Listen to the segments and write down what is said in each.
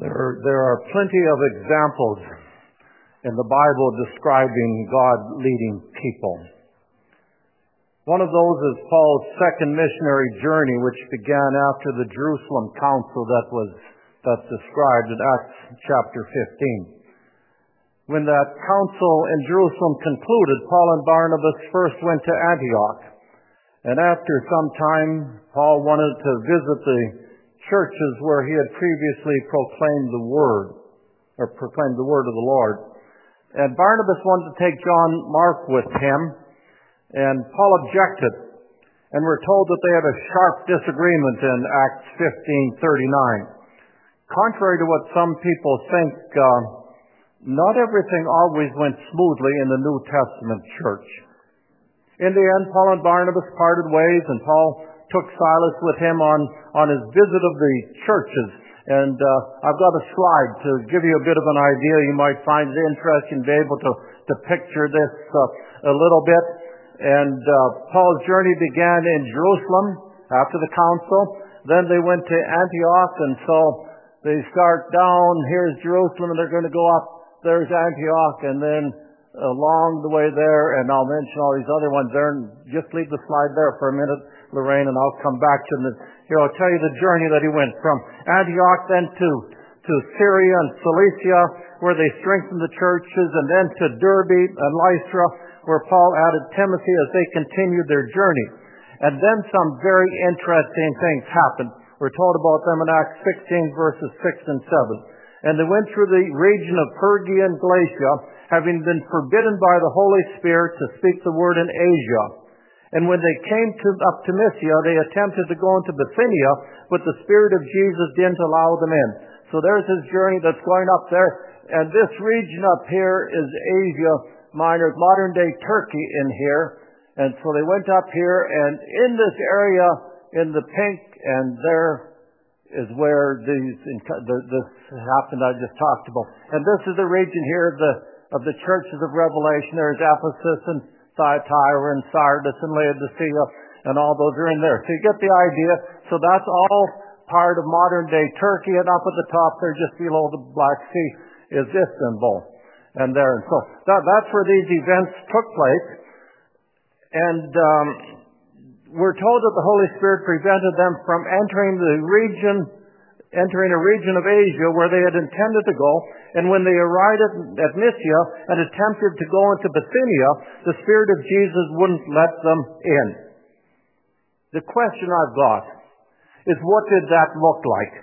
There are plenty of examples in the Bible describing God leading people. One of those is Paul's second missionary journey, which began after the Jerusalem Council that's described in Acts chapter 15. When that council in Jerusalem concluded, Paul and Barnabas first went to Antioch. And after some time, Paul wanted to visit the churches where he had previously proclaimed the word of the Lord. And Barnabas wanted to take John Mark with him, and Paul objected. And we're told that they had a sharp disagreement in Acts 15:39. Contrary to what some people think, not everything always went smoothly in the New Testament church. In the end, Paul and Barnabas parted ways, and Paul took Silas with him on his visit of the churches. And I've got a slide to give you a bit of an idea. You might find it interesting to be able to picture this a little bit. And Paul's journey began in Jerusalem after the council. Then they went to Antioch, and so they start down. Here's Jerusalem, and they're going to go up. There's Antioch, and then along the way there, and I'll mention all these other ones there, and just leave the slide there for a minute, Lorraine, and I'll come back to them. Here, I'll tell you the journey that he went from Antioch then to Syria and Cilicia, where they strengthened the churches, and then to Derbe and Lystra, where Paul added Timothy as they continued their journey. And then some very interesting things happened. We're told about them in Acts 16, verses 6 and 7. And they went through the region of Phrygia and Galatia, having been forbidden by the Holy Spirit to speak the word in Asia. And when they came up to Mysia, they attempted to go into Bithynia, but the Spirit of Jesus didn't allow them in. So there's his journey that's going up there. And this region up here is Asia Minor, modern-day Turkey in here. And so they went up here, and in this area, in the pink, and there is where this happened I just talked about. And this is the region here of the churches of Revelation. There's Ephesus and Thyatira and Sardis and Laodicea, and all those are in there. So you get the idea. So that's all part of modern-day Turkey, and up at the top there, just below the Black Sea, is Istanbul. And there, so that's where these events took place. And we're told that the Holy Spirit prevented them from entering a region of Asia where they had intended to go. And when they arrived at Mysia and attempted to go into Bithynia, the Spirit of Jesus wouldn't let them in. The question I've got is, what did that look like?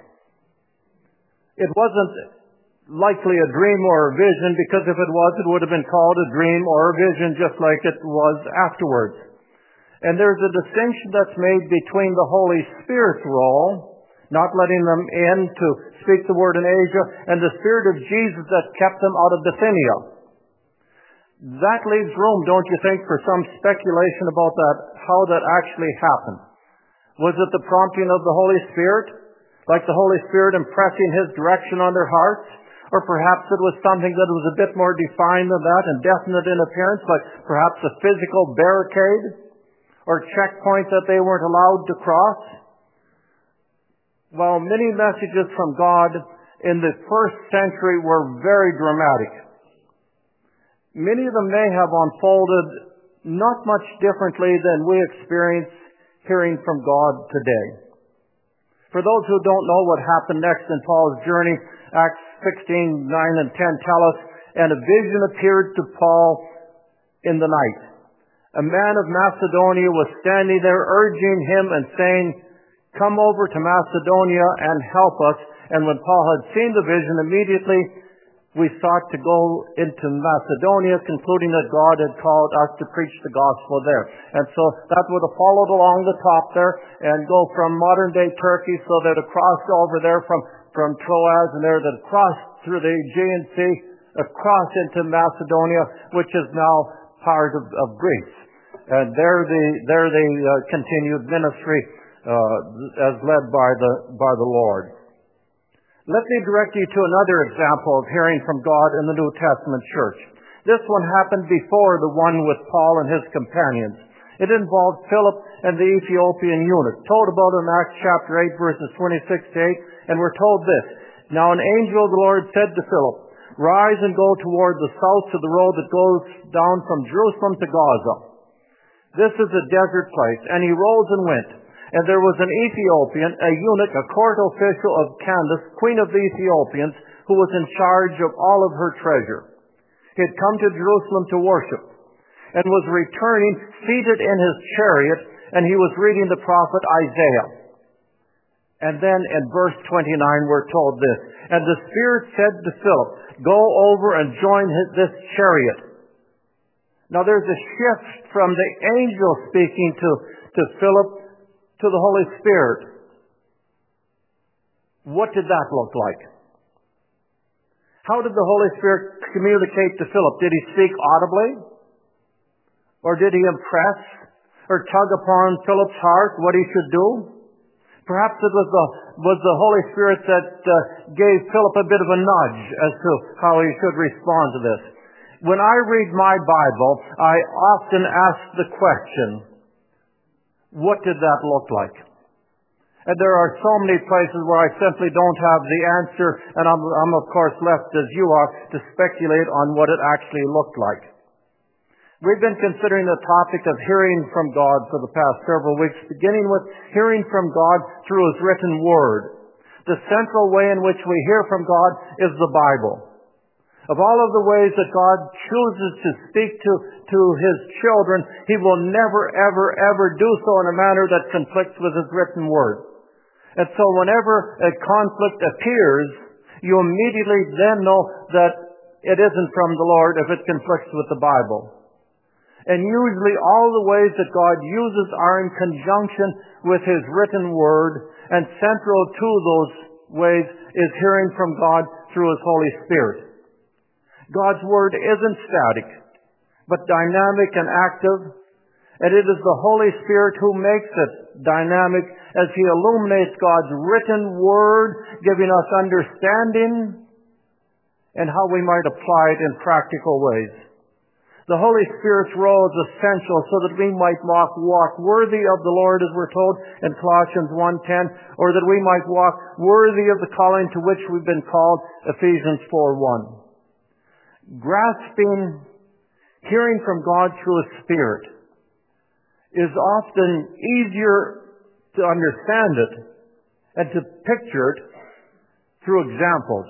It wasn't likely a dream or a vision, because if it was, it would have been called a dream or a vision, just like it was afterwards. And there's a distinction that's made between the Holy Spirit's role, not letting them in to speak the word in Asia, and the Spirit of Jesus that kept them out of Bithynia. That leaves room, don't you think, for some speculation about that, how that actually happened. Was it the prompting of the Holy Spirit, like the Holy Spirit impressing His direction on their hearts? Or perhaps it was something that was a bit more defined than that and definite in appearance, like perhaps a physical barricade or checkpoint that they weren't allowed to cross. Well, many messages from God in the first century were very dramatic. Many of them may have unfolded not much differently than we experience hearing from God today. For those who don't know what happened next in Paul's journey, Acts 16, 9 and 10 tell us, and a vision appeared to Paul in the night. A man of Macedonia was standing there urging him and saying, "Come over to Macedonia and help us." And when Paul had seen the vision, immediately we sought to go into Macedonia, concluding that God had called us to preach the gospel there. And so that would have followed along the top there and go from modern-day Turkey, so that it crossed over there from Troas, and there that crossed through the Aegean Sea, across into Macedonia, which is now part of Greece. And there they continued ministry as led by the Lord. Let me direct you to another example of hearing from God in the New Testament church. This one happened before the one with Paul and his companions. It involved Philip and the Ethiopian eunuch, told about in Acts chapter 8, verses 26 to 8, and we're told this: Now an angel of the Lord said to Philip, "Rise and go toward the south to the road that goes down from Jerusalem to Gaza. This is a desert place." And he rose and went. And there was an Ethiopian, a eunuch, a court official of Candace, queen of the Ethiopians, who was in charge of all of her treasure. He had come to Jerusalem to worship and was returning seated in his chariot, and he was reading the prophet Isaiah. And then in verse 29 we're told this, "And the Spirit said to Philip, go over and join this chariot." Now there's a shift from the angel speaking to Philip to the Holy Spirit. What did that look like? How did the Holy Spirit communicate to Philip? Did he speak audibly? Or did he impress or tug upon Philip's heart what he should do? Perhaps it was the Holy Spirit that gave Philip a bit of a nudge as to how he should respond to this. When I read my Bible, I often ask the question, what did that look like? And there are so many places where I simply don't have the answer, and I'm of course left, as you are, to speculate on what it actually looked like. We've been considering the topic of hearing from God for the past several weeks, beginning with hearing from God through His written Word. The central way in which we hear from God is the Bible. Of all of the ways that God chooses to speak to His children, He will never, ever, ever do so in a manner that conflicts with His written Word. And so whenever a conflict appears, you immediately then know that it isn't from the Lord if it conflicts with the Bible. And usually all the ways that God uses are in conjunction with His written Word, and central to those ways is hearing from God through His Holy Spirit. God's Word isn't static, but dynamic and active, and it is the Holy Spirit who makes it dynamic as He illuminates God's written Word, giving us understanding and how we might apply it in practical ways. The Holy Spirit's role is essential so that we might walk worthy of the Lord, as we're told in Colossians 1:10, or that we might walk worthy of the calling to which we've been called, Ephesians 4:1. Grasping hearing from God through His Spirit is often easier to understand it and to picture it through examples.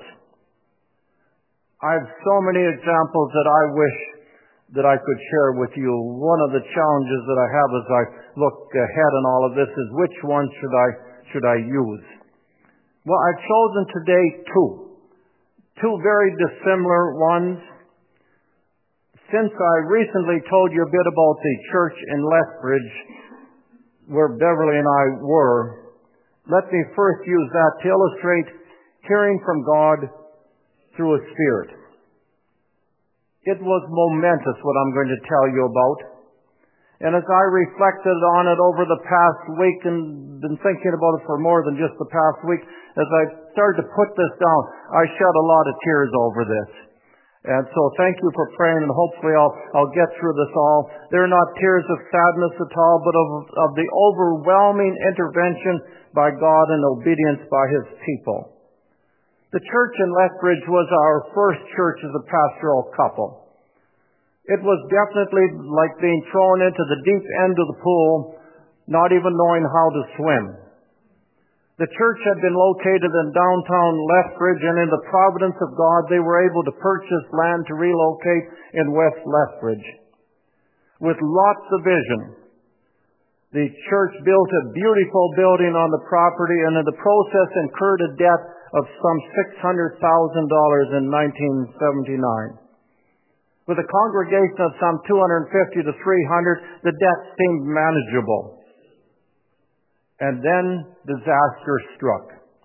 I have so many examples that I wish that I could share with you. One of the challenges that I have as I look ahead in all of this is which one should I use? Well, I've chosen today two very dissimilar ones. Since I recently told you a bit about the church in Lethbridge, where Beverly and I were, let me first use that to illustrate hearing from God through His Spirit. It was momentous what I'm going to tell you about. And as I reflected on it over the past week and been thinking about it for more than just the past week, as I started to put this down, I shed a lot of tears over this. And so thank you for praying, and hopefully I'll get through this all. They're not tears of sadness at all, but of the overwhelming intervention by God and obedience by His people. The church in Lethbridge was our first church as a pastoral couple. It was definitely like being thrown into the deep end of the pool, not even knowing how to swim. The church had been located in downtown Lethbridge, and in the providence of God, they were able to purchase land to relocate in West Lethbridge. With lots of vision, the church built a beautiful building on the property, and in the process incurred a debt of some $600,000 in 1979. With a congregation of some 250 to 300, the debt seemed manageable. And then disaster struck.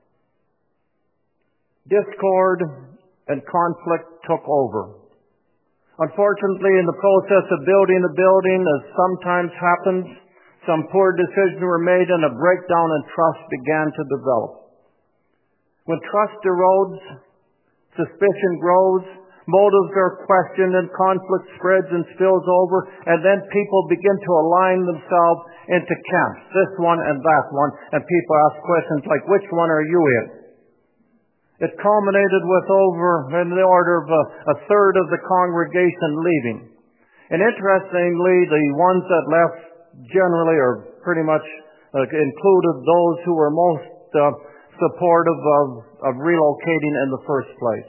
Discord and conflict took over. Unfortunately, in the process of building a building, as sometimes happens, some poor decisions were made and a breakdown in trust began to develop. When trust erodes, suspicion grows, motives are questioned, and conflict spreads and spills over, and then people begin to align themselves into camps, this one and that one, and people ask questions like, which one are you in? It culminated with over in the order of a third of the congregation leaving. And interestingly, the ones that left generally or pretty much included those who were most supportive of relocating in the first place.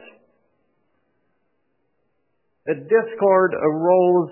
As the discord arose,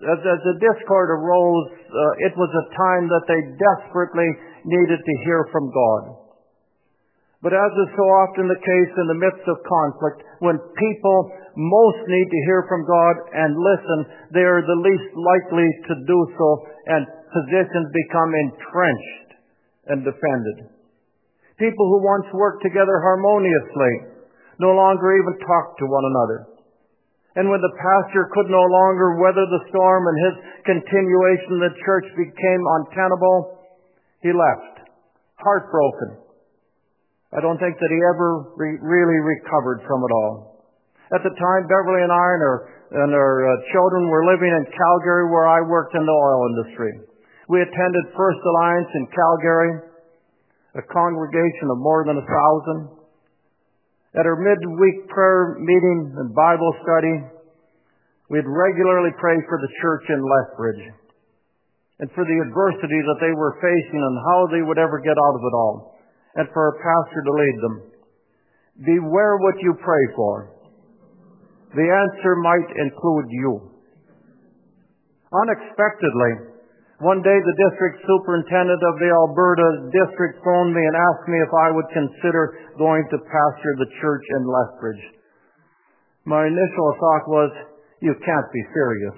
it was a time that they desperately needed to hear from God. But as is so often the case in the midst of conflict, when people most need to hear from God and listen, they are the least likely to do so, and positions become entrenched and defended. People who once worked together harmoniously no longer even talk to one another. And when the pastor could no longer weather the storm and his continuation of the church became untenable, he left, heartbroken. I don't think that he ever really recovered from it all. At the time, Beverly and I and our children were living in Calgary, where I worked in the oil industry. We attended First Alliance in Calgary, a congregation of more than 1,000. At our midweek prayer meeting and Bible study, we'd regularly pray for the church in Lethbridge and for the adversity that they were facing and how they would ever get out of it all, and for a pastor to lead them. Beware what you pray for. The answer might include you. Unexpectedly, one day the district superintendent of the Alberta district phoned me and asked me if I would consider going to pastor the church in Lethbridge. My initial thought was, you can't be serious.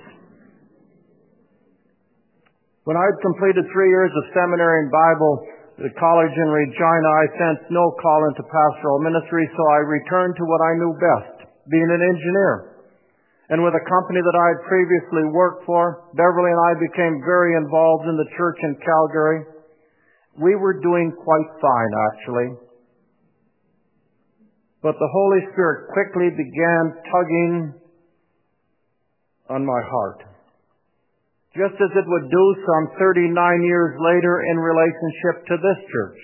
When I had completed 3 years of seminary and Bible college in Regina, I sensed no call into pastoral ministry, so I returned to what I knew best, being an engineer. And with a company that I had previously worked for, Beverly and I became very involved in the church in Calgary. We were doing quite fine, actually. But the Holy Spirit quickly began tugging on my heart, just as it would do some 39 years later in relationship to this church.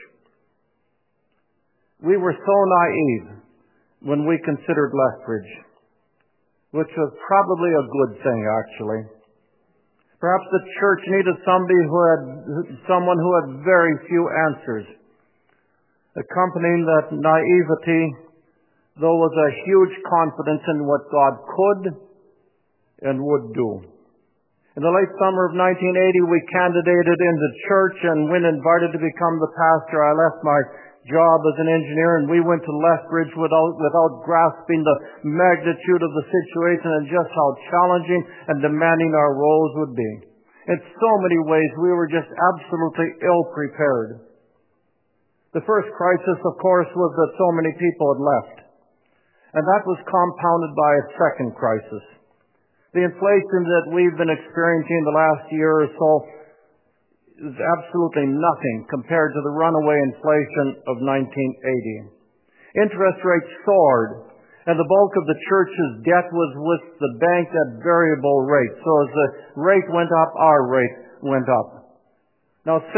We were so naive when we considered Lethbridge, which was probably a good thing, actually. Perhaps the church needed someone who had very few answers. Accompanying that naivety, though, was a huge confidence in what God could and would do. In the late summer of 1980, we candidated into church, and when invited to become the pastor, I left my job as an engineer, and we went to Lethbridge without grasping the magnitude of the situation and just how challenging and demanding our roles would be. In so many ways, we were just absolutely ill-prepared. The first crisis, of course, was that so many people had left, and that was compounded by a second crisis. The inflation that we've been experiencing the last year or so is absolutely nothing compared to the runaway inflation of 1980. Interest rates soared, and the bulk of the church's debt was with the bank at variable rates. So as the rate went up, our rate went up. Now, $600,000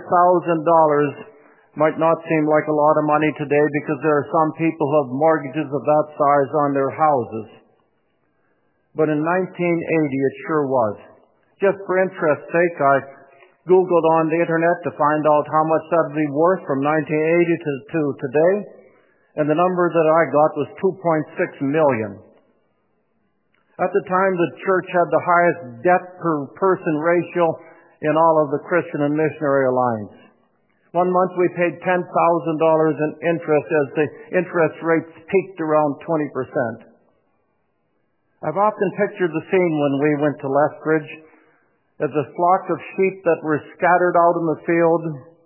might not seem like a lot of money today because there are some people who have mortgages of that size on their houses. But in 1980, it sure was. Just for interest's sake, I Googled on the internet to find out how much that would be worth from 1980 to today, and the number that I got was $2.6 million. At the time, the church had the highest debt per person ratio in all of the Christian and Missionary Alliance. One month we paid $10,000 in interest as the interest rates peaked around 20%. I've often pictured the scene when we went to Lethbridge as a flock of sheep that were scattered out in the field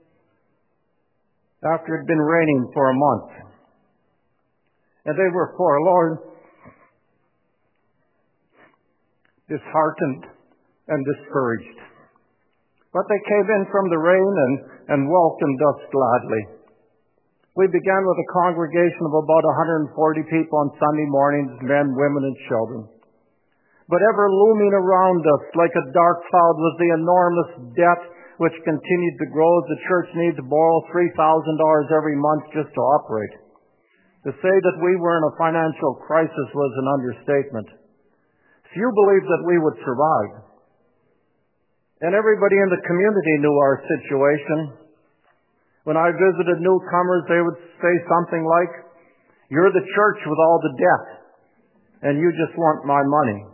after it had been raining for a month. And they were forlorn, disheartened, and discouraged. But they came in from the rain and welcomed us gladly. We began with a congregation of about 140 people on Sunday mornings, men, women, and children. But ever looming around us like a dark cloud was the enormous debt which continued to grow as the church needed to borrow $3,000 every month just to operate. To say that we were in a financial crisis was an understatement. Few believed that we would survive. And everybody in the community knew our situation. When I visited newcomers, they would say something like, "You're the church with all the debt, and you just want my money."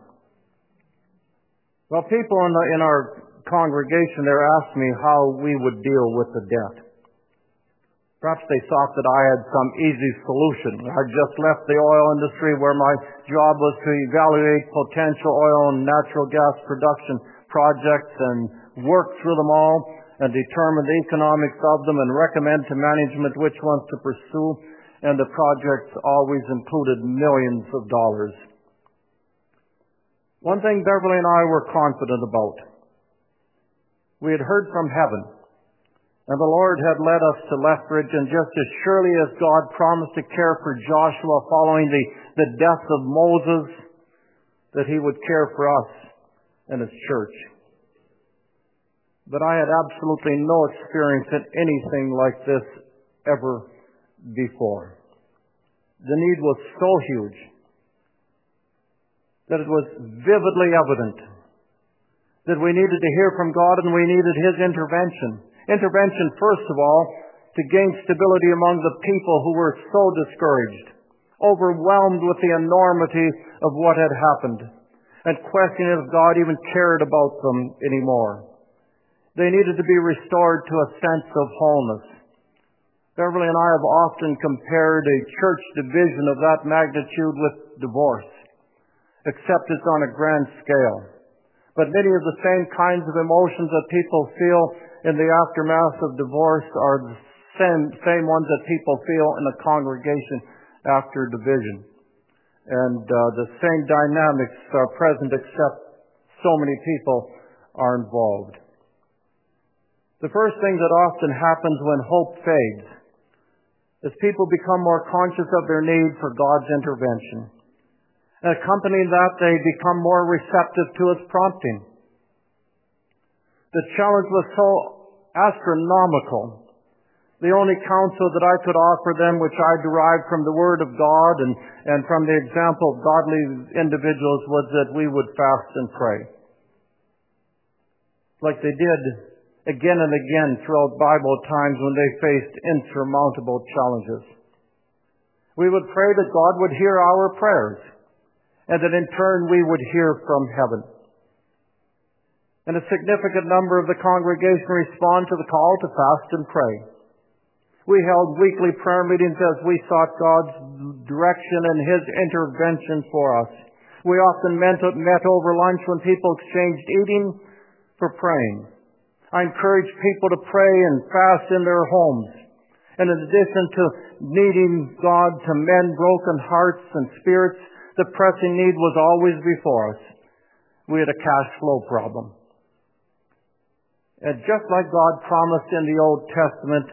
Well, people in our congregation there asked me how we would deal with the debt. Perhaps they thought that I had some easy solution. I'd just left the oil industry where my job was to evaluate potential oil and natural gas production projects and work through them all and determine the economics of them and recommend to management which ones to pursue, and the projects always included millions of dollars. One thing Beverly and I were confident about. We had heard from heaven, and the Lord had led us to Lethbridge, and just as surely as God promised to care for Joshua following the death of Moses, that he would care for us and his church. But I had absolutely no experience in anything like this ever before. The need was so huge that it was vividly evident that we needed to hear from God and we needed his intervention. Intervention, first of all, to gain stability among the people who were so discouraged, overwhelmed with the enormity of what had happened, and questioning if God even cared about them anymore. They needed to be restored to a sense of wholeness. Beverly and I have often compared a church division of that magnitude with divorce, except it's on a grand scale. But many of the same kinds of emotions that people feel in the aftermath of divorce are the same ones that people feel in a congregation after division. And the same dynamics are present, except so many people are involved. The first thing that often happens when hope fades is people become more conscious of their need for God's intervention. And accompanying that, they become more receptive to his prompting. The challenge was so astronomical. The only counsel that I could offer them, which I derived from the Word of God and from the example of godly individuals, was that we would fast and pray. Like they did again and again throughout Bible times when they faced insurmountable challenges. We would pray that God would hear our prayers, and that in turn we would hear from heaven. And a significant number of the congregation respond to the call to fast and pray. We held weekly prayer meetings as we sought God's direction and his intervention for us. We often met over lunch when people exchanged eating for praying. I encouraged people to pray and fast in their homes. And in addition to needing God to mend broken hearts and spirits, the pressing need was always before us. We had a cash flow problem. And just like God promised in the Old Testament,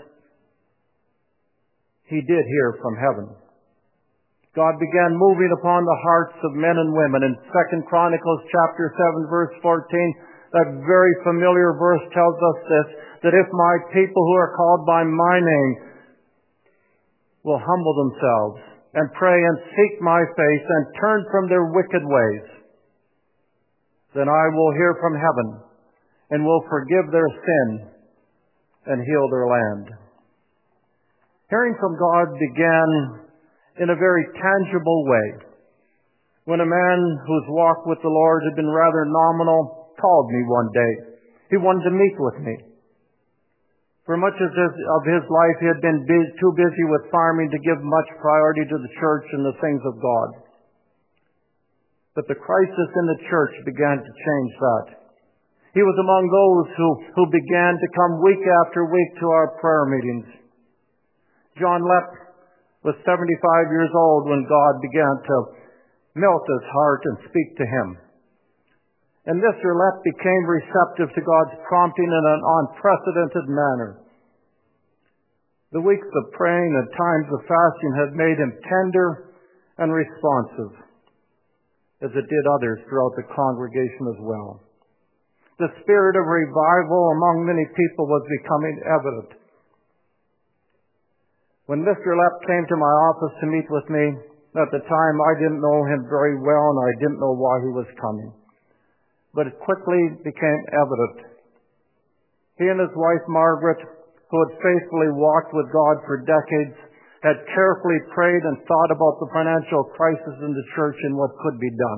he did hear from heaven. God began moving upon the hearts of men and women. In 2 Chronicles chapter 7, verse 14, that very familiar verse tells us this, that if my people who are called by my name will humble themselves and pray and seek my face and turn from their wicked ways, then I will hear from heaven and will forgive their sin and heal their land. Hearing from God began in a very tangible way. When a man whose walk with the Lord had been rather nominal called me one day. He wanted to meet with me. For much of his life, he had been too busy with farming to give much priority to the church and the things of God. But the crisis in the church began to change that. He was among those who began to come week after week to our prayer meetings. John Lepp was 75 years old when God began to melt his heart and speak to him. And Mr. Lepp became receptive to God's prompting in an unprecedented manner. The weeks of praying and times of fasting had made him tender and responsive, as it did others throughout the congregation as well. The spirit of revival among many people was becoming evident. When Mr. Lepp came to my office to meet with me, at the time I didn't know him very well and I didn't know why he was coming. But it quickly became evident. He and his wife Margaret, who had faithfully walked with God for decades, had carefully prayed and thought about the financial crisis in the church and what could be done.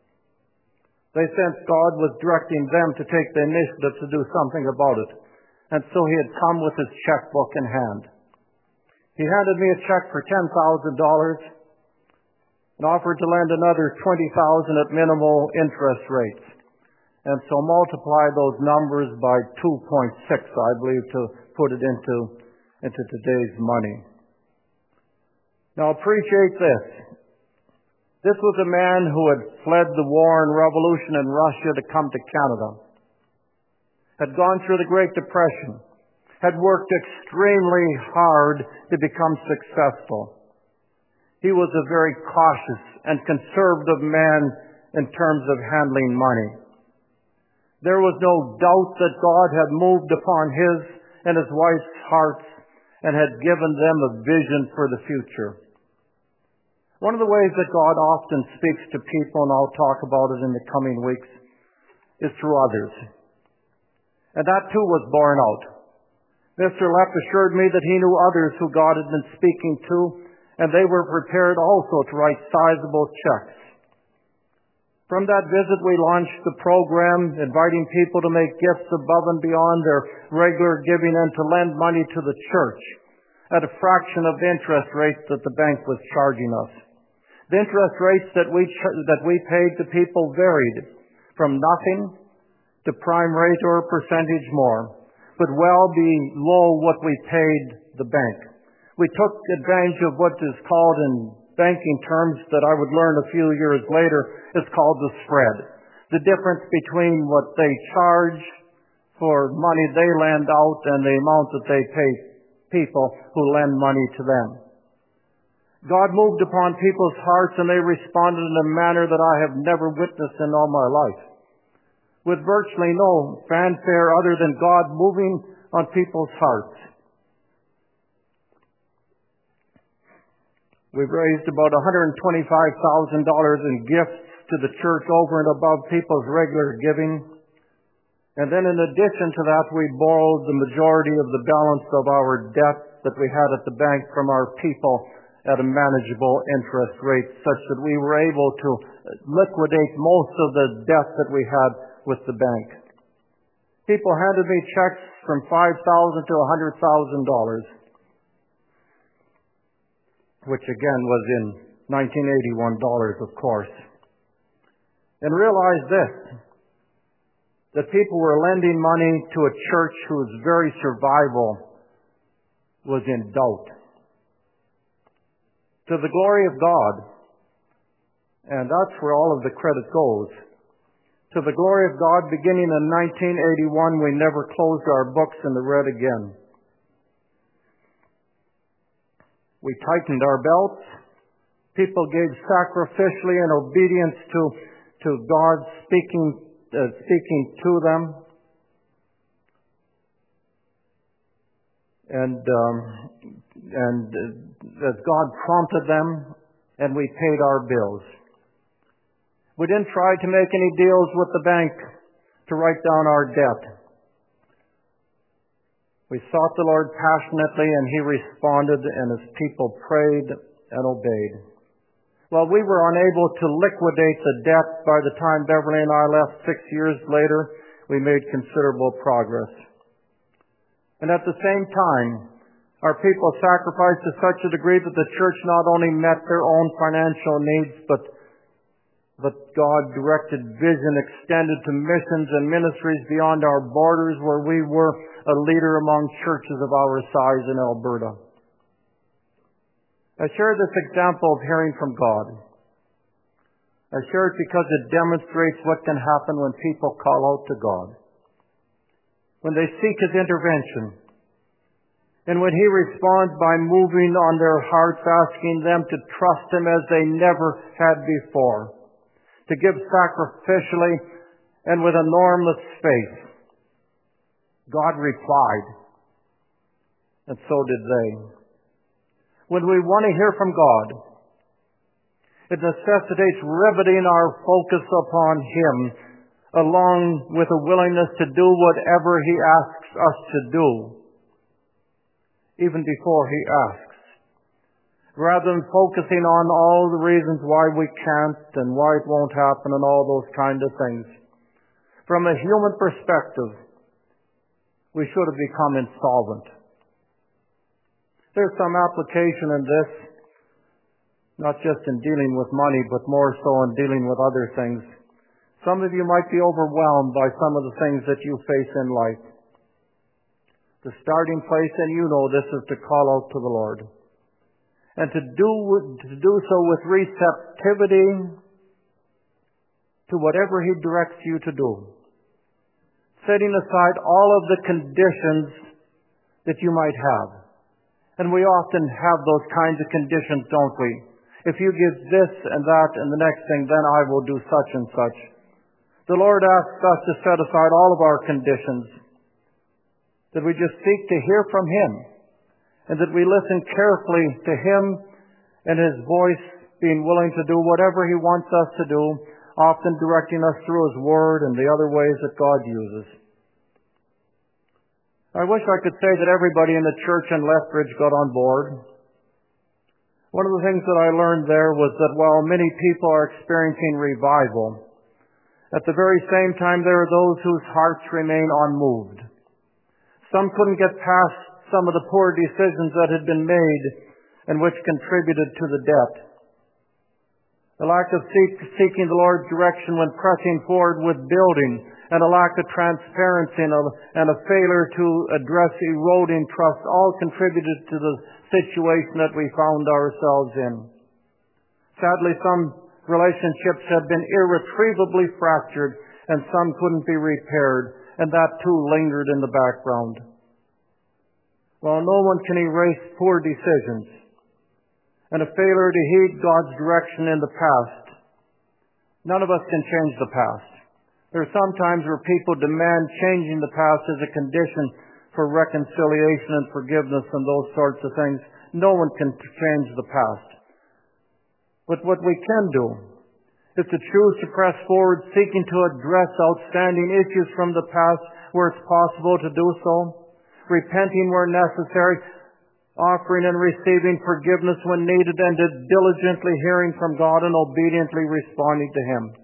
They sensed God was directing them to take the initiative to do something about it. And so he had come with his checkbook in hand. He handed me a check for $10,000 and offered to lend another $20,000 at minimal interest rates. And so multiply those numbers by 2.6, I believe, to put it into today's money. Now appreciate this. This was a man who had fled the war and revolution in Russia to come to Canada, had gone through the Great Depression, had worked extremely hard to become successful. He was a very cautious and conservative man in terms of handling money. There was no doubt that God had moved upon his and his wife's hearts and had given them a vision for the future. One of the ways that God often speaks to people, and I'll talk about it in the coming weeks, is through others. And that too was borne out. Mr. Lepp assured me that he knew others who God had been speaking to, and they were prepared also to write sizable checks. From that visit, we launched the program, inviting people to make gifts above and beyond their regular giving and to lend money to the church at a fraction of the interest rate that the bank was charging us. The interest rates that we paid to people varied from nothing to prime rate or a percentage more, but well below what we paid the bank. We took advantage of what is called in banking terms that I would learn a few years later is called the spread. The difference between what they charge for money they lend out and the amount that they pay people who lend money to them. God moved upon people's hearts and they responded in a manner that I have never witnessed in all my life, with virtually no fanfare other than God moving on people's hearts. We've raised about $125,000 in gifts to the church over and above people's regular giving. And then in addition to that, we borrowed the majority of the balance of our debt that we had at the bank from our people at a manageable interest rate, such that we were able to liquidate most of the debt that we had with the bank. People handed me checks from $5,000 to $100,000, which again was in 1981 dollars, of course. And realize this, that people were lending money to a church whose very survival was in doubt. To the glory of God, and that's where all of the credit goes. To the glory of God, beginning in 1981, we never closed our books in the red again. We tightened our belts. People gave sacrificially in obedience to God speaking to them. And as God prompted them, and we paid our bills. We didn't try to make any deals with the bank to write down our debt. We sought the Lord passionately, and He responded, and His people prayed and obeyed. Well, we were unable to liquidate the debt by the time Beverly and I left 6 years later. We made considerable progress. And at the same time, our people sacrificed to such a degree that the church not only met their own financial needs, but God directed vision extended to missions and ministries beyond our borders, where we were a leader among churches of our size in Alberta. I share this example of hearing from God. I share it because it demonstrates what can happen when people call out to God, when they seek His intervention, and when He responds by moving on their hearts, asking them to trust Him as they never had before, to give sacrificially and with enormous faith. God replied, and so did they. when we want to hear from God, it necessitates riveting our focus upon Him, along with a willingness to do whatever He asks us to do, even before He asks, rather than focusing on all the reasons why we can't and why it won't happen and all those kind of things. From a human perspective, we should have become insolvent. There's some application in this, not just in dealing with money, but more so in dealing with other things. Some of you might be overwhelmed by some of the things that you face in life. The starting place, and you know this, is to call out to the Lord. And to do so with receptivity to whatever He directs you to do. Setting aside all of the conditions that you might have. And we often have those kinds of conditions, don't we? If you give this and that and the next thing, then I will do such and such. The Lord asks us to set aside all of our conditions, that we just seek to hear from Him, and that we listen carefully to Him and His voice, being willing to do whatever He wants us to do, often directing us through His Word and the other ways that God uses. I wish I could say that everybody in the church in Lethbridge got on board. One of the things that I learned there was that while many people are experiencing revival, at the very same time there are those whose hearts remain unmoved. Some couldn't get past some of the poor decisions that had been made and which contributed to the debt. A lack of seeking the Lord's direction when pressing forward with building, and a lack of transparency and a failure to address eroding trust all contributed to the situation that we found ourselves in. Sadly, some relationships have been irretrievably fractured, and some couldn't be repaired, and that too lingered in the background. While no one can erase poor decisions and a failure to heed God's direction in the past, none of us can change the past. There are some times where people demand changing the past as a condition for reconciliation and forgiveness and those sorts of things. No one can change the past. But what we can do is to choose to press forward, seeking to address outstanding issues from the past where it's possible to do so, repenting where necessary, offering and receiving forgiveness when needed, and diligently hearing from God and obediently responding to Him.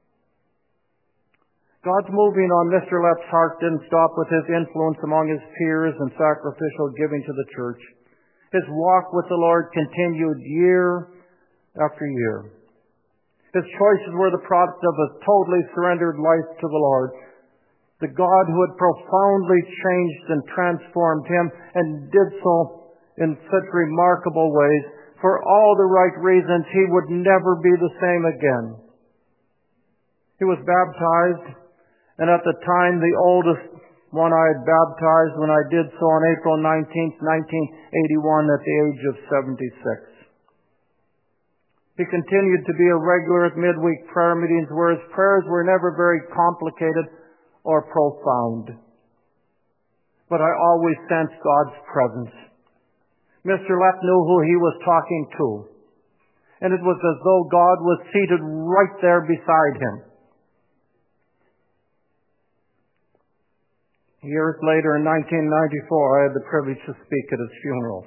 God's moving on Mr. Lepp's heart didn't stop with His influence among His peers and sacrificial giving to the church. His walk with the Lord continued year after year. His choices were the product of a totally surrendered life to the Lord. The God who had profoundly changed and transformed him, and did so in such remarkable ways, for all the right reasons, he would never be the same again. He was baptized, and at the time the oldest one I had baptized when I did so on April 19th, 1981 at the age of 76. He continued to be a regular at midweek prayer meetings where his prayers were never very complicated or profound. But I always sensed God's presence. Mr. Lepp knew who he was talking to, and it was as though God was seated right there beside him. Years later, in 1994, I had the privilege to speak at his funeral.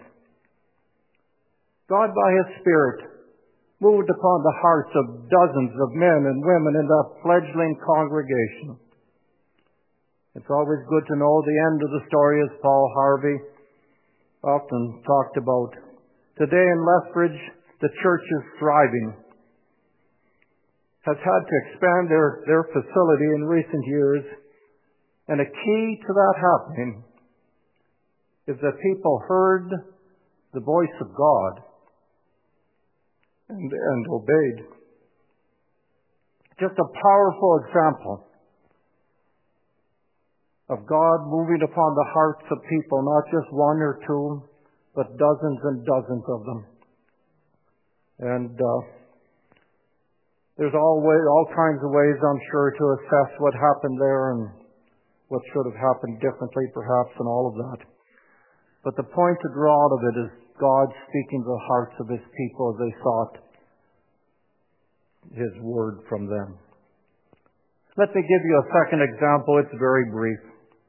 God, by His Spirit, moved upon the hearts of dozens of men and women in that fledgling congregation. It's always good to know the end of the story, as Paul Harvey often talked about. Today in Lethbridge, the church is thriving. Has had to expand their facility in recent years. And a key to that happening is that people heard the voice of God and obeyed. Just a powerful example of God moving upon the hearts of people, not just one or two, but dozens and dozens of them. And there's all kinds of ways, I'm sure, to assess what happened there and what should have happened differently, perhaps, and all of that. But the point to draw out of it is God speaking to the hearts of His people as they sought His word from them. Let me give you a second example. It's very brief.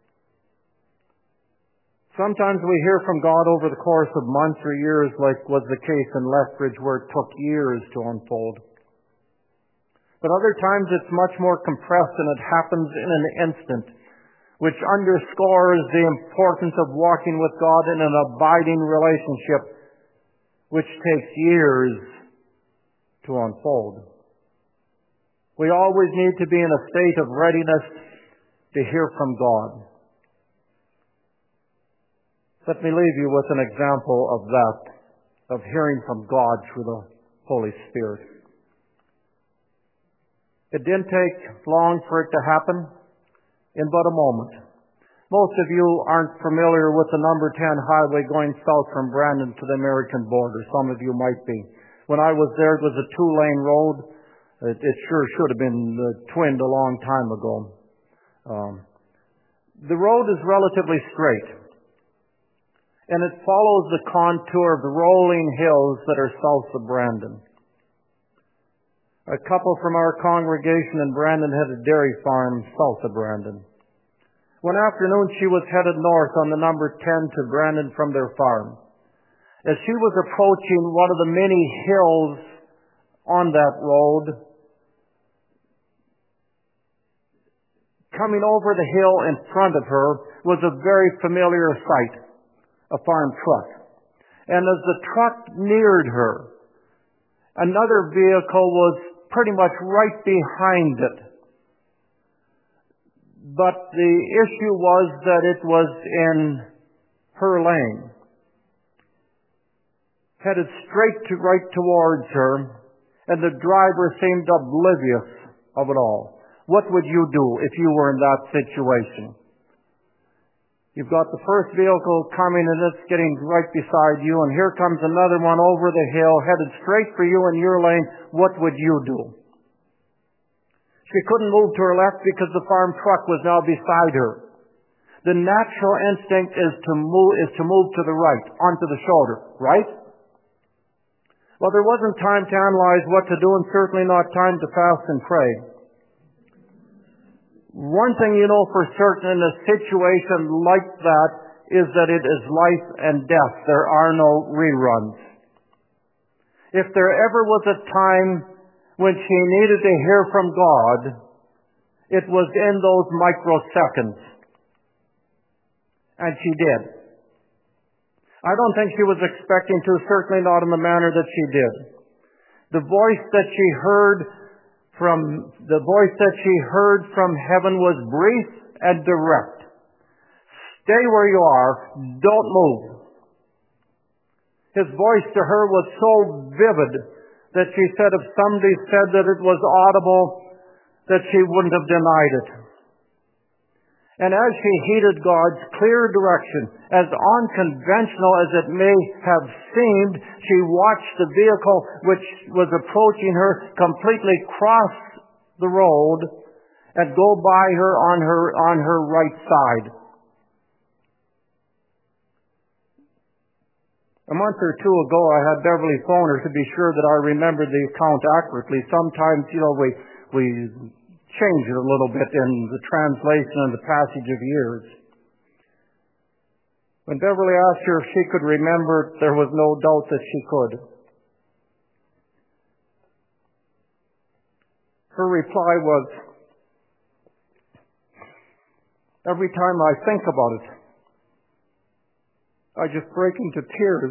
Sometimes we hear from God over the course of months or years, like was the case in Lethbridge, where it took years to unfold. But other times it's much more compressed and it happens in an instant, which underscores the importance of walking with God in an abiding relationship, which takes years to unfold. We always need to be in a state of readiness to hear from God. Let me leave you with an example of that, of hearing from God through the Holy Spirit. It didn't take long for it to happen, in but a moment. Most of you aren't familiar with the number 10 highway going south from Brandon to the American border. Some of you might be. When I was there, it was a 2-lane road. It sure should have been twinned a long time ago. The road is relatively straight, and it follows the contour of the rolling hills that are south of Brandon. A couple from our congregation in Brandon had a dairy farm south of Brandon. One afternoon she was headed north on the number 10 to Brandon from their farm. As she was approaching one of the many hills on that road, coming over the hill in front of her was a very familiar sight, a farm truck. And as the truck neared her, another vehicle was pretty much right behind it. But the issue was that it was in her lane, headed right towards her, and the driver seemed oblivious of it all. What would you do if you were in that situation? You've got the first vehicle coming and it's getting right beside you, and here comes another one over the hill, headed straight for you in your lane. What would you do? She couldn't move to her left because the farm truck was now beside her. The natural instinct is to move to the right, onto the shoulder, right? Well, there wasn't time to analyze what to do, and certainly not time to fast and pray. One thing you know for certain in a situation like that is that it is life and death. There are no reruns. If there ever was a time when she needed to hear from God, it was in those microseconds. And she did. I don't think she was expecting to, certainly not in the manner that she did. The voice that she heard from heaven was brief and direct. Stay where you are. Don't move. His voice to her was so vivid that she said if somebody said that it was audible, that she wouldn't have denied it. And as she heeded God's clear direction, as unconventional as it may have seemed, she watched the vehicle which was approaching her completely cross the road and go by her on her right side. A month or two ago, I had Beverly phone her to be sure that I remembered the account accurately. Sometimes, we change it a little bit in the translation and the passage of years. When Beverly asked her if she could remember, there was no doubt that she could. Her reply was, every time I think about it, I just break into tears.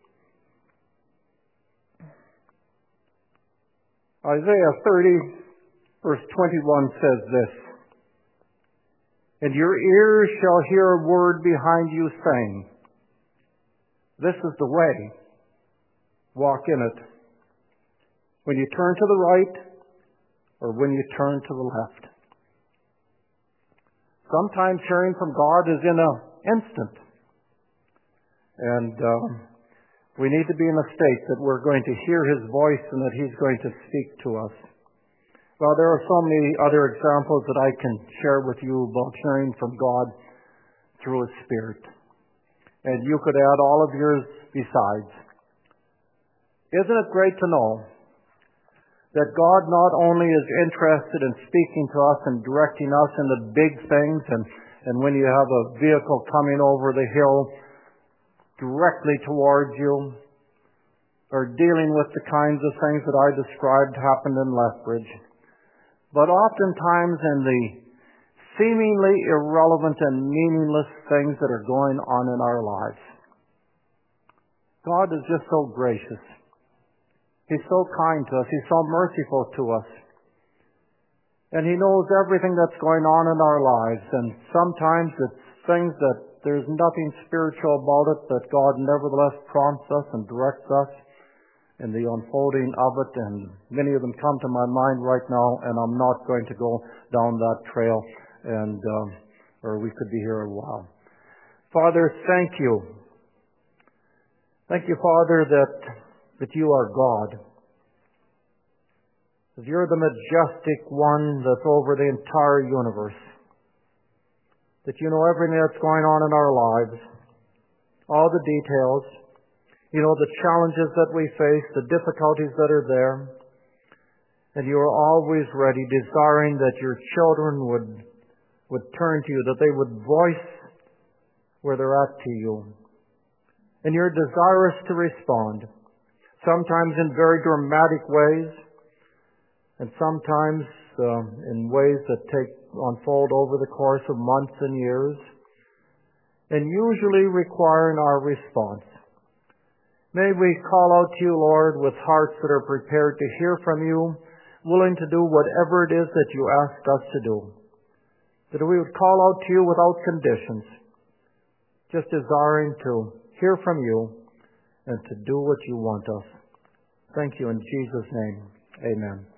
Isaiah 30, verse 21 says this, and your ears shall hear a word behind you saying, this is the way, walk in it. When you turn to the right, or when you turn to the left. Sometimes hearing from God is in an instant. And we need to be in a state that we're going to hear His voice and that He's going to speak to us. Well, there are so many other examples that I can share with you about hearing from God through His Spirit. And you could add all of yours besides. Isn't it great to know that God not only is interested in speaking to us and directing us in the big things, and when you have a vehicle coming over the hill directly towards you, or dealing with the kinds of things that I described happened in Lethbridge, but oftentimes in the seemingly irrelevant and meaningless things that are going on in our lives. God is just so gracious. He's so kind to us. He's so merciful to us. And He knows everything that's going on in our lives. And sometimes it's things that there's nothing spiritual about it, but God nevertheless prompts us and directs us in the unfolding of it. And many of them come to my mind right now, and I'm not going to go down that trail, or we could be here a while. Father, thank you. Thank you, Father, that you are God. That you're the majestic one that's over the entire universe. That you know everything that's going on in our lives, all the details. You know the challenges that we face, the difficulties that are there. And you are always ready, desiring that your children would turn to you, that they would voice where they're at to you. And you're desirous to respond, sometimes in very dramatic ways, and sometimes in ways that unfold over the course of months and years, and usually requiring our response. May we call out to you, Lord, with hearts that are prepared to hear from you, willing to do whatever it is that you ask us to do. That we would call out to you without conditions, just desiring to hear from you and to do what you want us. Thank you in Jesus' name. Amen.